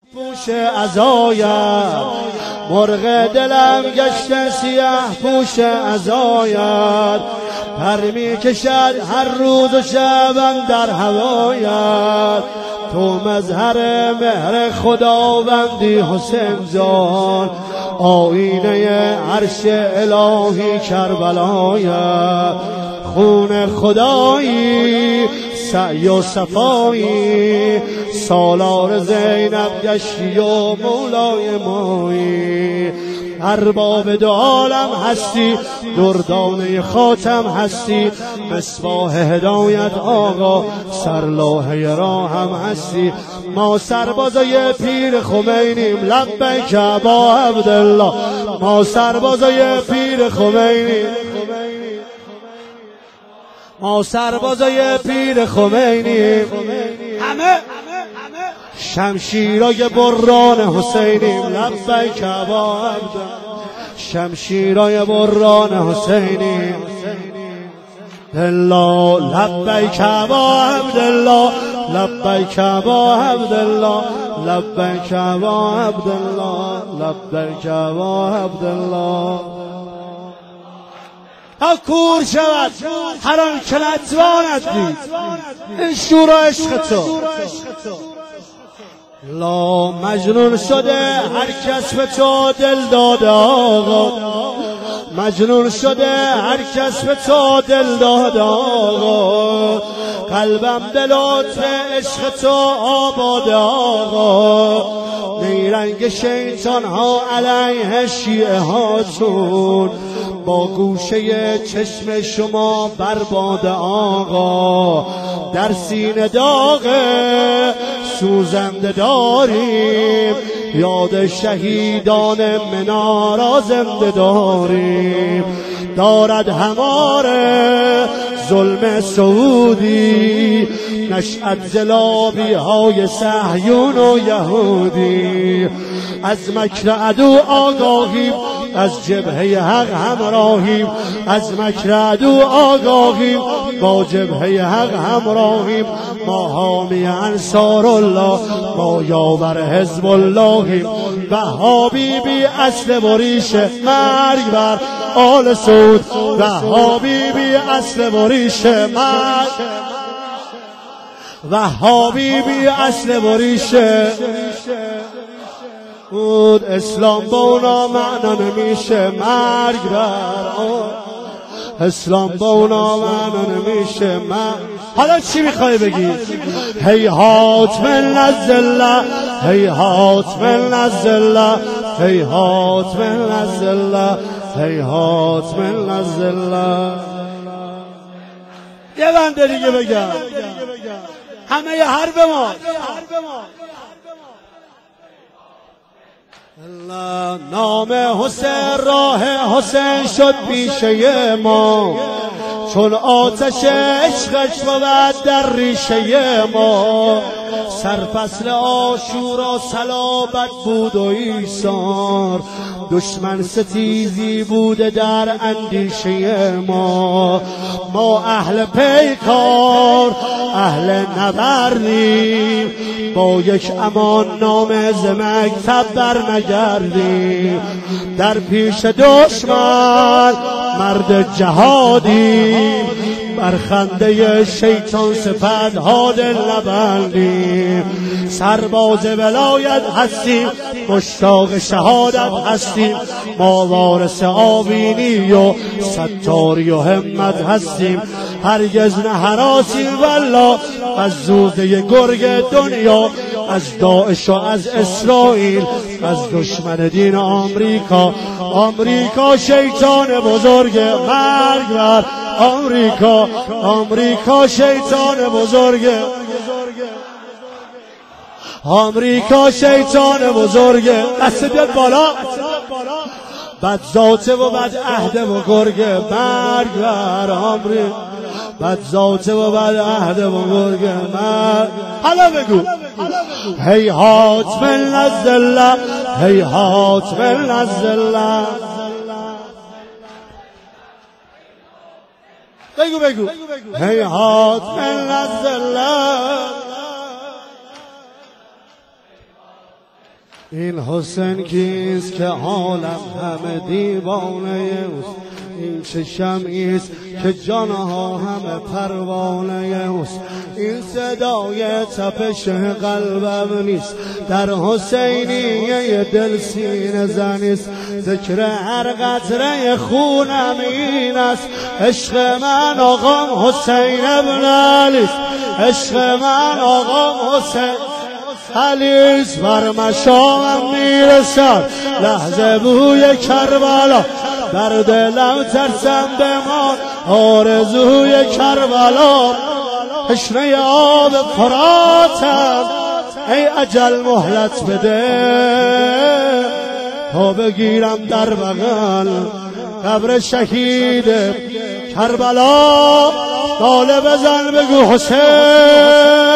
پوش عزایت، مرغ دلم گشته سیاه پوش عزایت، پر می کشد هر روز و شب در هوایت. تو مظهر مهر خداوندی حسین جان، آینه عرش الهی کربلایت. خون خدایی سعی و صفایی، سالار زینب گشتی و مولای مایی. ارباب دو عالم هستی، دردانه خاتم هستی، مصباح هدایت آقا سرلوحه راهم هستی. ما سربازای پیر خمینیم، لبیک ابا عبدالله. ما سربازای پیر خمینیم، ما سربازای پیر خمینیم، همه شمشیرای بران حسینیم. لبیک ابا عبدالله، شمشیرای بران حسینیم. الله لبیک ابا عبدالله، لبیک ابا عبدالله، لبیک ابا عبدالله، لبیک ابا عبدالله. تا کور شود هر آن که نتواند دید این شور و عشق تو. لا مجنون شده هر کس به تو دل داده آقا، مجنون شده هر کس به تو دل داده آقا. قلبم به لطف عشق تو آباد آقا. نیرنگ شیطان ها علیه شیعه هاتون، با گوشه چشم شما برباد آقا. در سینه داغ سوزنده داریم، یاد شهیدان منارا زنده داریم. دارد هماره ظلم سعودی، نشأت زلابی های صهیون و یهودی. از مکر عدو آگاهیم، از جبهه حق همراهیم. از مکر عدو آگاهیم، با جبهه حق همراهیم. ما حامی انصار الله، ما یاور حزب اللهیم. وهابی بی اصل و ریشه، مرگ بر آل سعود. وهابی بی اصل و ریشه، مرگ. وهابی بی اصل و ریشه، اسلام با اونا معنا نمیشه. مرگ بر اسلام با اونا معنا نمیشه. حالا چی میخوای بگی؟ هیهات من الذله، هیهات من الذله، هیهات من الذله، هیهات من الذله. یه بنده دیگه بگم، همه ی حرب ما. نام حسین راه حسین شد پیشه ما، چون آتش عشقش بود در ریشه ما. سرفصل عاشورا صلابت بود و ایثار، دشمن ستیزی بوده در اندیشه ما. ما اهل پیکار اهل نبردیم، با یک امان نام ز مکتب بر نگردیم. در پیش دشمن مرد جهادیم، بر خنده شیطان سپهرها دل نبندیم. سرباز ولایت هستیم، مشتاق شهادت هستیم. ما وارث آوینی و ستاری و همت هستیم. هرگز نه هراسیم والله از زوزه گرگ دنیا، از داعش و از اسرائیل، از دشمن دین آمریکا. آمریکا شیطان بزرگ، مرگ بر آمریکا. آمریکا شیطان بزرگ، آمریکا شیطان بزرگ. دست بیاد بالا. بد ذاته و بد عهده و گرگ، مرگ بر آمریکا. بد ذاته و بد عهده و گرگ، مرگ. حالا بگو هیهات من الذله، هیهات من الذله. بگو هیهات من الذله. این حسین کیست که عالم همه دیوانه اوست؟ این چه شمعیست که جانها همه پروانه اوست؟ این صدای تپش قلبم نیست، در حسینیه دل سینه زنیست. ذکر هر قطره خونم این است، عشق من آقام حسین ابن علیست، عشق من آقام حسین علیست. بر مشامم میرسد لحظه بوی کربلا، در دلم ترسم بمان آرزوی کربلا. تشنه آب فراتم ای اجل مهلت بده، تا بگیرم در بغل قبر شهید کربلا. ناله بزن بگو حسین